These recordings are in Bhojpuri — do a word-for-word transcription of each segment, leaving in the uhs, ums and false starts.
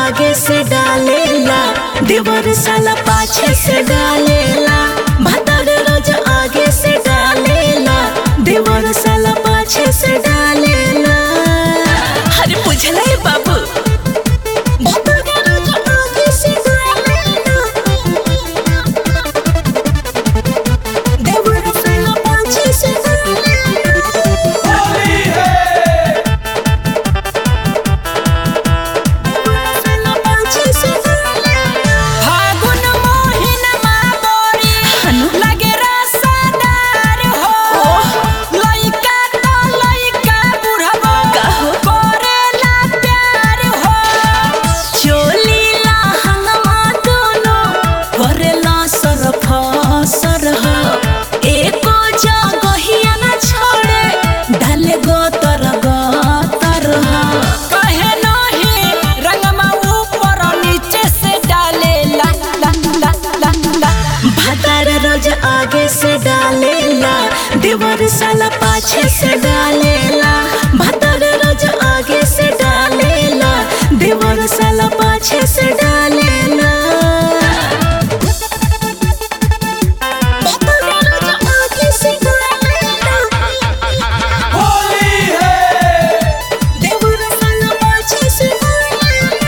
आगे से डालेला, देवर साला पाछे से डालेला। भतार रोज आगे से डालेला, देवर साला पाछे से डालेला। अरे बुझला है बाबू, भतार रोज आगे से डालेला, देवर साला पाछे से डालेला। रोज आगे से डालेला, देवर साला पाछे से डालेला। भतार रोज आगे से डालेला, देवर साला पाछे से डालेला। भतार रोज आगे से डालेला, होली है, देवर साला पाछे से डालेला।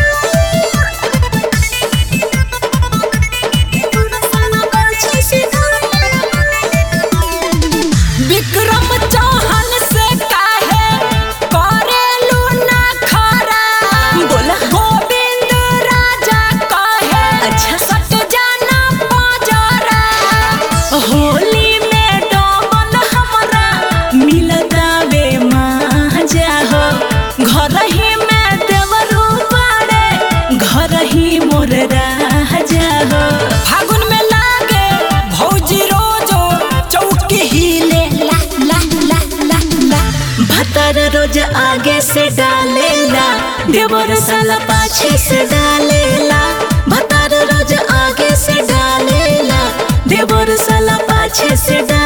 विक्रम चौहान से काहे करेलू ना खरा, बोला गोविंद राजा काहे अच्छा सट जाना पाजरा। होली में डबल हमरा मिलता वे माजा हो, घर ही में देवरू बाड़े, घर ही मोर राजा हो। फागुन में लागे भौजी रोजो चौकी हिले, भतार रोज आगे से डालेला, देवर साला पाछे से डालेला। भतार रोज आगे से डालेला, देवर साला पाछे से डालेला।